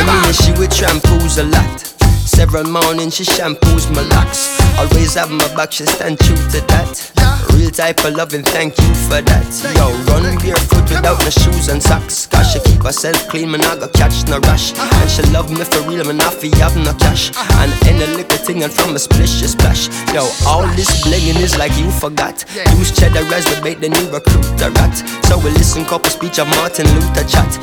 me, she would shampoos a lot. Several morning she shampoos my locks. Always have my back, she stand true to that. Real type of loving, thank you for that. Yo, run barefoot without no shoes and socks. Cause she keep herself clean, man, I got catch no rash. And she love me for real, man, I fi have no cash. And any little thing and from a splish, she splash. Yo, all this blinging is like you forgot. Use cheddar as the bait, then you recruit the rat. So we listen couple speech of Martin Luther chat.